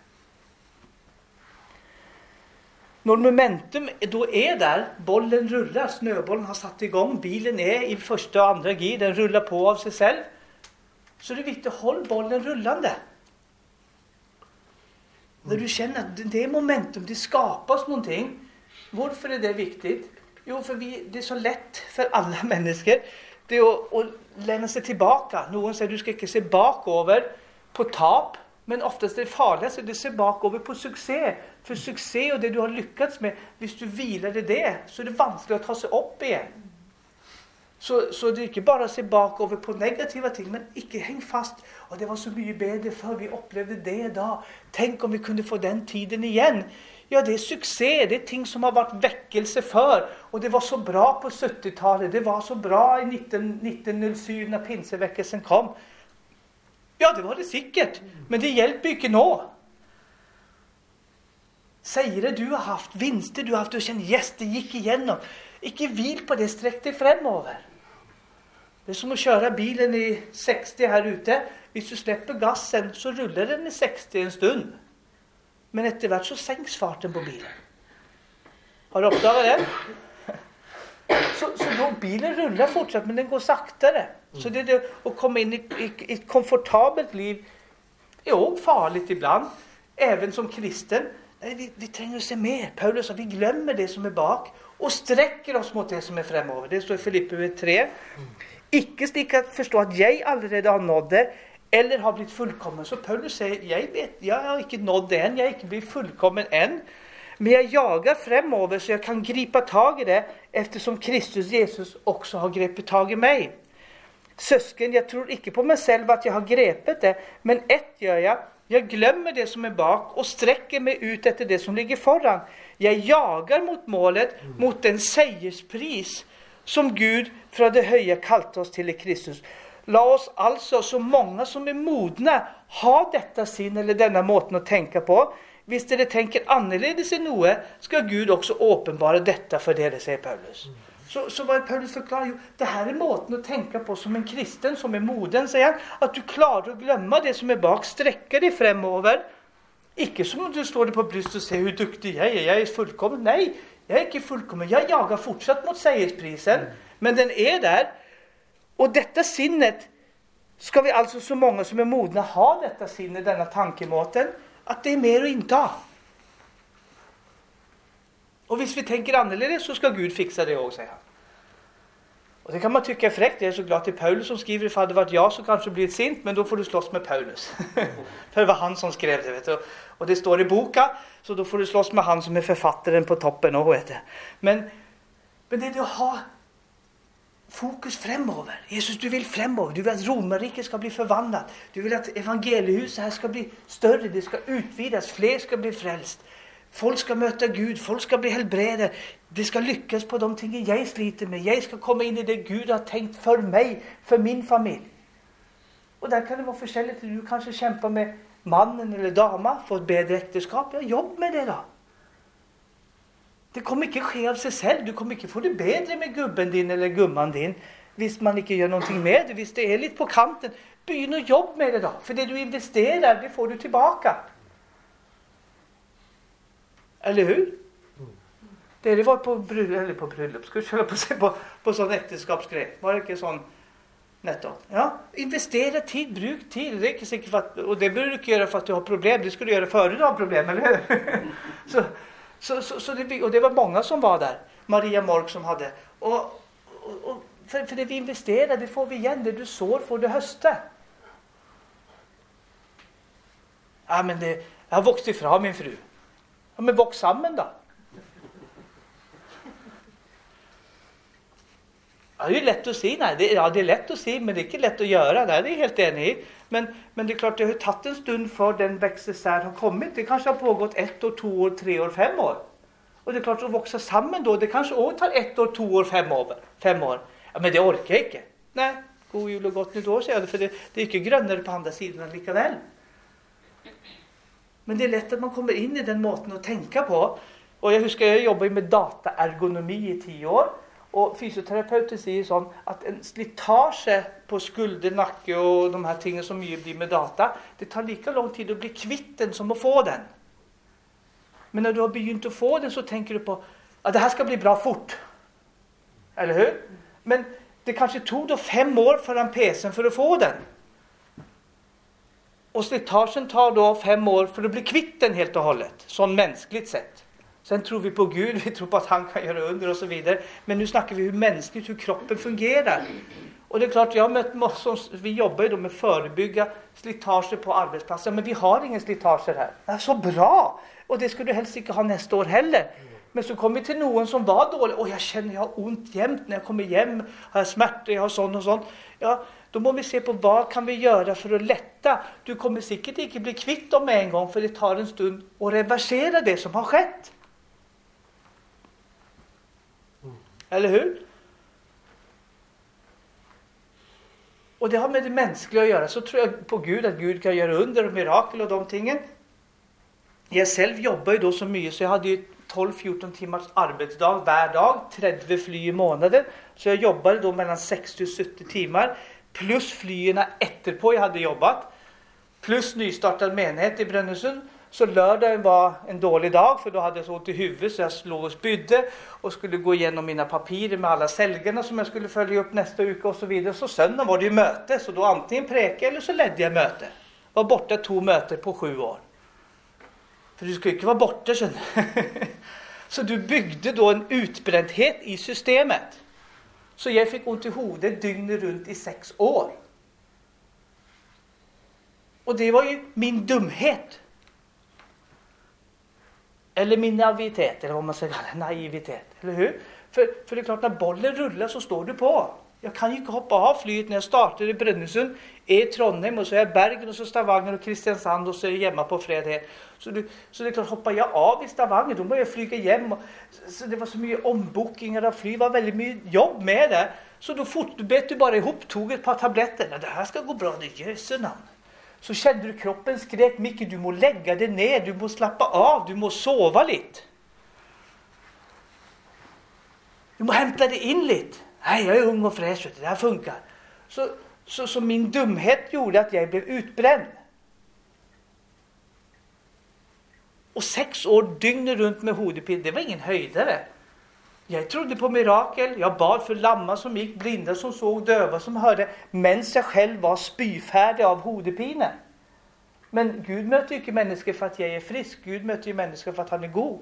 Når momentum da er der, bollen ruller, snøbollen har satt i gang, bilen er i første og andre gir, den ruller på av seg selv, så det er viktig å holde bollen rullende. Når du kjenner at det er momentum, det skapes noen ting. Hvorfor er det viktig? Jo, for vi, det er så lett for alle mennesker, det er å, å lene seg tilbake. Noen sier du skal ikke se bakover på tap, men oftest er det farlig, så det ser bakover på suksess. For suksess og det du har lykkats med, hvis du hviler i det, så er det vanskelig å ta seg opp igjen. Så, så det er ikke bare å se bakover på negative ting, men ikke heng fast. Og det var så mye bedre før vi opplevde det da. Tenk om vi kunne få den tiden igjen. Ja, det er suksess, det er ting som har vært vekkelse før. Og det var så bra på syttitallet, det var så bra i nitten null syv når pinsevekkelsen kom. Ja, det var det sikkert, men det hjelper ikke nå. Seiere du har haft, vinster du har haft, du kjenner, yes, det gikk igjennom. Ikke hvil på det, strekk deg fremover. Det er som å kjøre bilen i seksti her ute. Hvis du slipper gassen, så ruller den i seksti en stund. Men etter hvert så senks farten på bilen. Har du oppdaget det? Så, så då bilen ruller fortsatt, men den går saktere. Så det, det å komme inn i, i, i et komfortabelt liv er også farlig ibland, även som kristen. Nei, vi, vi trenger å se mer. Paulus sa vi glemmer det som er bak, og strekker oss mot det som er fremover. Det står i Filippe tre. Ikke slik at forstå at jeg allerede har nådd det, eller har blitt fullkommen. Så Paulus sier, jeg vet, jeg har ikke nådd det enn, jeg har ikke blitt fullkommen enn, men jeg jager fremover så jeg kan gripa tag i det, eftersom Kristus Jesus også har grepet tag i meg. Søsken, jeg tror ikke på meg selv at jeg har grepet det, men ett gjør jeg. Jeg glemmer det som er bak og strekker meg ut etter det som ligger foran. Jeg jager mot målet, mot den seierspris som Gud fra det høye kalte oss til i Kristus. La oss altså, så mange som er modne, ha dette sin eller denne måten å tenke på. Hvis dere tenker annerledes i noe, skal Gud også åpenbare dette for dere, sier Paulus. Så, så hva Paulus forklarer jo, det her er måten å tenke på som en kristen, som er moden, sier han, at du klarer å glemme det som er bak, strekker deg fremover. Ikke som om du står det på brystet og ser hvor dyktig jeg er, jeg er fullkommen. Nei, jeg er ikke fullkommen. Jeg jager fortsatt mot seiersprisen, men den er der. Og dette sinnet, skal vi altså så mange som er modne ha dette sinnet, denne tankemåten, at det er mer å innta. Og hvis vi tenker annerledes, så skal Gud fikse det også, sier han. Og det kan man tykke er frekt. Jeg er så glad til Paulus som skriver, for hadde det vært jeg så kanskje blitt sint, men da får du slåss med Paulus. For det var han som skrev det, vet du. Og det står i boka, så da får du slåss med han som er forfatteren på toppen også, vet du. Men, men det er det å ha fokus fremover. Jesus, du vil fremover. Du vil at Romerriket skal bli forvandlet. Du vil at evangeliehuset her skal bli større. Det skal utvides. Flere skal bli frelst. Folk skal møte Gud. Folk skal bli helbredet. Det skal lykkes på de tingene jeg sliter med. Jeg skal komme inn i det Gud har tenkt for meg, for min familie. Og der kan det være forskjellig til du kanskje kjemper med mannen eller dama for et bedre ekteskap. Ja, jobb med det da. Det kommer ikke skje av seg selv. Du kommer ikke få det bedre med gubben din eller gumman din hvis man ikke gjør noe med det. Hvis det er litt på kanten, begynn å jobbe med det da. For det du investerer, det får du tilbake. Eller hur? Dere var på bryllup, eller på bryllup, skal du kjøre på, på, på sånn ekteskapsgreie. Var det ikke sånn nettopp? Ja, investere tid, bruk tid. Det er ikke sikkert for at, og det bør du ikke gjøre for at du har problem. Det skal du gjøre før du har problem, eller hur? så... Så, så, så det, og det var många som var der. Maria Mork som hadde. Og, og, og for, for det vi investerer, det får vi igjen. Det du sår, får du høste. Ja, men det, jeg har vokst ifra min fru. Ja, men vokst sammen da. Ja, det er lett å si, nei. Det, ja, det er lett å si, men det er ikke lett å gjøre. Det er jeg helt enig i. Men, men det er klart, det har tatt en stund for den vekselsær har kommet. Det kanskje har pågått ett år, to år, tre år, fem år. Og det er klart, å vokse sammen da, det kanskje også tar ett år, to år, fem år. Fem år. Ja, men det orker jeg ikke. Nei, god jul og godt nytt år, sier jeg det, for det, det er ikke grønnere på andre siden likevel. Men det er lett at man kommer inn i den måten å tenke på. Og jeg husker jeg jobbet med dataergonomi i ti år. Og fysioterapeuter sier sånn at en slitasje på skulder, nakke og de her tingene som mye blir med data, det tar like lang tid å bli kvitt den som å få den. Men når du har begynt å få den, så tenker du på at det her skal bli bra fort. Eller hur? Men det kanskje tog da fem år foran P C-en for å få den. Og slitasjen tar da fem år for å bli kvitt den helt og hållet, sånn menneskelig sett. Sen tror vi på Gud, vi tror på att han kan göra under och så vidare. Men nu snackar vi hur mänskligt, hur kroppen fungerar. Och det är klart, jag har mött massor, vi jobbar ju då med förebygga slitage på arbetsplatser. Men vi har ingen slitage här. Det är så bra! Och det skulle du helst inte ha nästa år heller. Men så kom vi till någon som var dålig. Och jag känner jag har ont jämt när jag kommer hem. Har jag smärta, jag har sån och sån. Ja, då må vi se på vad kan vi göra för att lätta. Du kommer säkert inte bli kvitt dem med en gång. För det tar en stund att reversera det som har skett. Eller hur? Och det har med det mänskliga att göra. Så tror jag på Gud att Gud kan göra under och mirakel och de tingen. Jag själv jobbar ju då så mycket så jag hade ju tolv fjorton timmars arbetsdag hver dag. trettio fly i månaden. Så jag jobbade då mellan sextio och sjuttio timmar. Plus flyerna etterpå jag hade jobbat. Plus nystartad menighet i Brønnøysund. Så lördagen var en dålig dag för då hade jag så ont i huvudet så jag slog och spydde och skulle gå igenom mina papirer med alla sälgerna som jag skulle följa upp nästa uke och så vidare. Så söndag var det ju möte så då antingen präka eller så ledde jag möte. Var borta två möter på sju år. För du skulle inte vara borta sen. Så du byggde då en utbrändhet i systemet. Så jag fick ont i huvudet dygnet runt i sex år. Och det var ju min dumhet. Eller min naivitet, eller vad man säger, naivitet, eller hur? För, för det är klart, när bollen rullar så står du på. Jag kan ju inte hoppa av flyget när jag startade i Brønnøysund, är i Trondheim och så är jag Bergen och så Stavanger och Kristiansand och så är jag hemma på fredag. Så, du, så det är klart, hoppar jag av i Stavanger, då må jag flyga hem. Och, så det var så mycket ombokningar av flyg, det var väldigt mycket jobb med det. Så då fort, du bet du bara ihop, tog ett par tabletter. Nej, det här ska gå bra, det är Jesu namn. Så kände du kroppen skrek, Micke, du må lägga det ner, du må slappa av, du må sova lite. Du må hämta det in lite. Nej, jag är ung och fräsch, det här funkar. Så, så, så min dumhet gjorde att jag blev utbränd. Och sex år dygnet runt med hodepine, det var ingen höjdare. Jag trodde på mirakel, jag bad för lamma som gick, blinda som såg, döva som hörde, men jag själv var spyfärdig av hodepine. Men Gud möter ju inte människor för att jag är frisk, Gud möter ju människor för att han är god.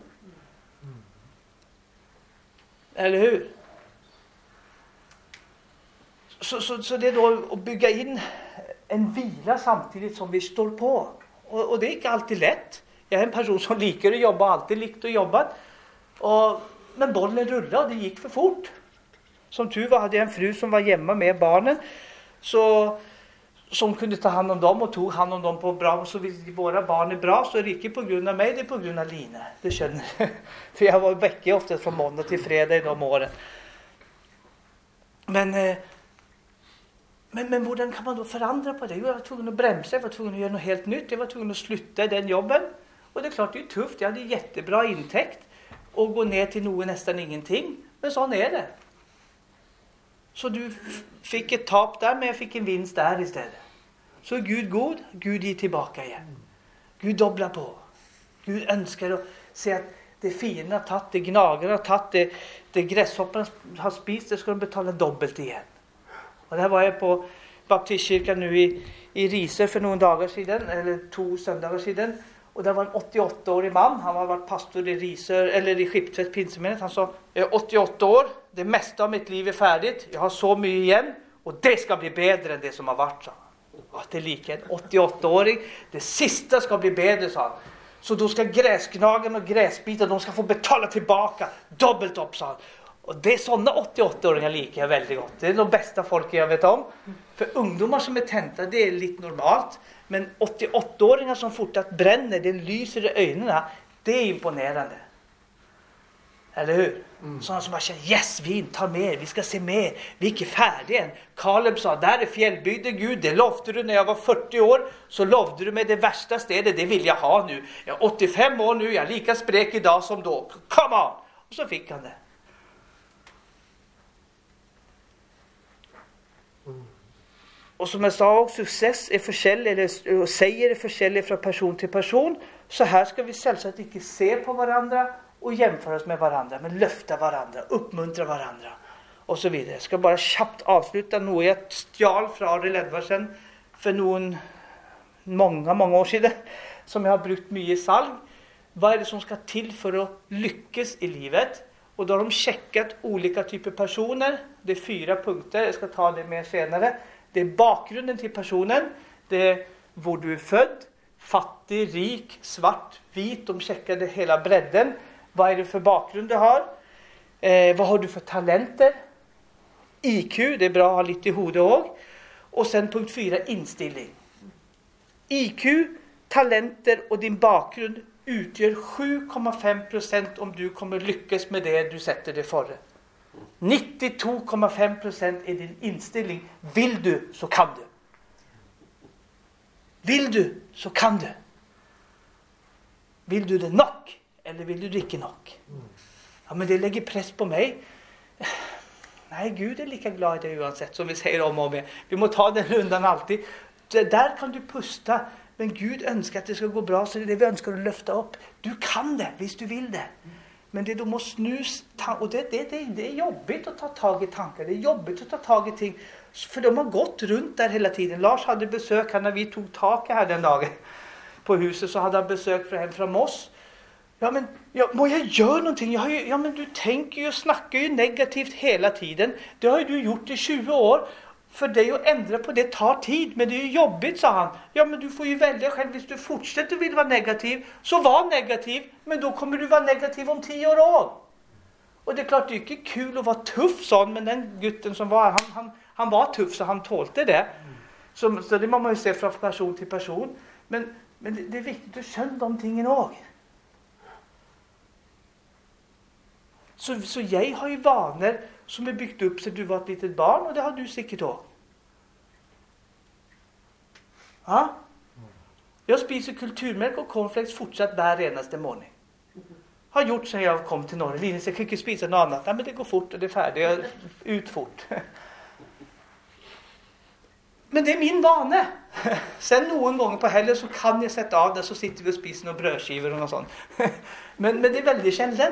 Eller hur? Så, så, så det är då att bygga in en vila samtidigt som vi står på. Och, och det är inte alltid lätt. Jag är en person som liker att jobba, alltid likt att jobba. Och men bollen rullade och det gick för fort. Som tur var hade jag en fru som var hemma med barnen. Så, som kunde ta hand om dem och tog hand om dem på bra. Så hvis våra barn är bra så är det inte på grund av mig, det är på grund av Line. Det känner jag. För jag var vecka ofta från måndag till fredag i de åren. Men, men, men hur kan man då förändra på det? Jag var tvungen att bromsa, jag var tvungen att göra något helt nytt. Jag var tvungen att sluta i den jobben. Och det är klart det är tufft, jag hade jättebra intäkt. Och gå ner till någon nästan ingenting. Men sån är det. Så du fick ett tap där, men jag fick en vinst där istället. Så är Gud god, Gud ger tillbaka igen. Gud dobblar på. Gud önskar att se att det fina har tatt, det gnagarna har tatt, det, det gräshopparna har spist, det ska de betala dobbelt igen. Och där var jag på baptistkyrkan nu i, i Risør för några dagar sedan, eller två söndagar sedan. Och det var en åttioåtta-årig man. Han har varit pastor i Risør, eller i Skiptvet pinsemenighet. Han sa, jag är åttioåtta år. Det mesta av mitt liv är färdigt. Jag har så mycket igen. Och det ska bli bättre än det som har varit, sa han. Det är lika en åttioåtta-åring. Det sista ska bli bättre, sa han. Så då ska gräsgnagarna och gräsbitar, de ska få betala tillbaka. Dubbelt upp, sa han. Och det är sådana åttioåtta-åringar liker jag väldigt gott. Det är de bästa folk jag vet om. För ungdomar som är tänta, det är lite normalt. Men åttioåtta-åringar som fortsatt bränner, det lyser i ögonen, det är imponerande. Eller hur? Mm. Sådana som bara känner, yes, vi tar mer, vi ska se mer, vi är inte färdiga än. Kaleb sa, där är fjällbygden Gud, det lovade du när jag var fyrtio år, så lovade du med det värsta stedet, det vill jag ha nu. Jag är åttiofem år nu, jag är lika sprek idag som då, come on! Och så fick han det. Mm. Och som jag sa, success är forskjellig, eller säger är forskjellig från person till person. Så här ska vi självklart inte se på varandra och jämföra oss med varandra, men löfta varandra, uppmuntra varandra och så vidare. Jag ska bara snabbt avsluta något jag stjal från Arild Edvardsen för någon, många, många år sedan, som jag har brukt mycket i salg. Vad är det som ska till för att lyckas i livet? Och då har de checkat olika typer av personer. Det är fyra punkter, jag ska ta det med senare. Det är bakgrunden till personen, det är var du är född, fattig, rik, svart, vit. De checkade hela bredden. Vad är det för bakgrund du har? Eh, vad har du för talenter? I Q, det är bra att ha lite i huvudet också. Och sen punkt fyra, inställning. I Q, talenter och din bakgrund utgör sju komma fem procent om du kommer lyckas med det du sätter dig före. nittiotvå komma fem procent är din inställning. Vill du så kan du. Vill du så kan du. Vill du det nog? Eller vill du dricka nog? Ja, men det lägger press på mig. Nej, Gud är lika glad i det oavsett, som vi säger om och om igen. Vi må ta den rundan alltid. Det där kan du pusta. Men Gud önskar att det ska gå bra, så det är det vi önskar att lyfta upp. Du kan det, visst du vill det. Men det du måste snus, och det, det, det, det är jobbigt att ta tag i tankar. Det är jobbigt att ta tag i ting. För de har gått runt där hela tiden. Lars hade besök här när vi tog taket här den dagen. På huset så hade han besök från hem från oss. Ja men, ja, må jag göra någonting? Jag har ju, ja men du tänker ju och snackar ju negativt hela tiden. Det har ju du gjort i tjugo år. För dig att ändra på det tar tid. Men det är ju jobbigt, sa han. Ja men du får ju välja själv. Hvis du fortsätter vill vara negativ, så var negativ. Men då kommer du vara negativ om tio år. Och det är klart det är inte kul att vara tuff sån. Men den gutten som var han, han, han var tuff så han tålte det. Så, så det må man ju se från person till person. Men, men det, det är viktigt att känna de tingen också. Så, så jag har ju vanor som är byggt upp så du var ett litet barn, och det har du säkert också. Ja? Jag spiser kulturmjölk och cornflakes fortsatt hver eneste morgon. Har gjort sen jag kom till Norge. Linus, jag kan inte spisa något annat. Nej, men det går fort och det är färdigt. Jag ut fort. Men det är min vana. Sen någon gånger på helgen så kan jag sätta av det, så sitter vi och spiser några brödskivor och något sånt. men, men det är väldigt sällan.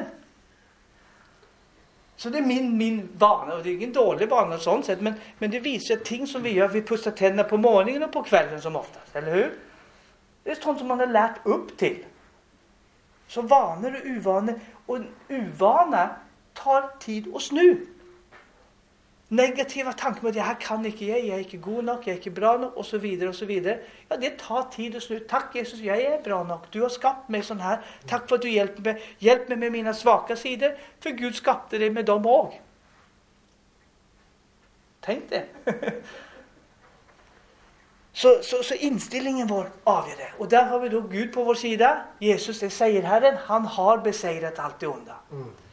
Så det är min, min vana, och det är ingen dålig vana sånt sätt, men, men det visar ting som vi gör. Vi pussar tänderna på morgonen och på kvällen som oftast, eller hur? Det är sånt som man har lärt upp till. Så vanor och uvanor, och en uvana tar tid att snu. Negativa tankar på att det här kan inte jag, jag är inte god nog, jag är inte bra nog, och så vidare och så vidare. Ja, det tar tid att snu. Tack Jesus, jag är bra nog. Du har skapat mig sån här. Tack för att du hjälper mig. Hjälp mig med mina svaka sidor, för Gud skapade dig med dem också. Tänk det. så, så, så inställningen vår avgör det. Och där har vi då Gud på vår sida. Jesus är segerherren. Han har besegrat allt det onda. Mm.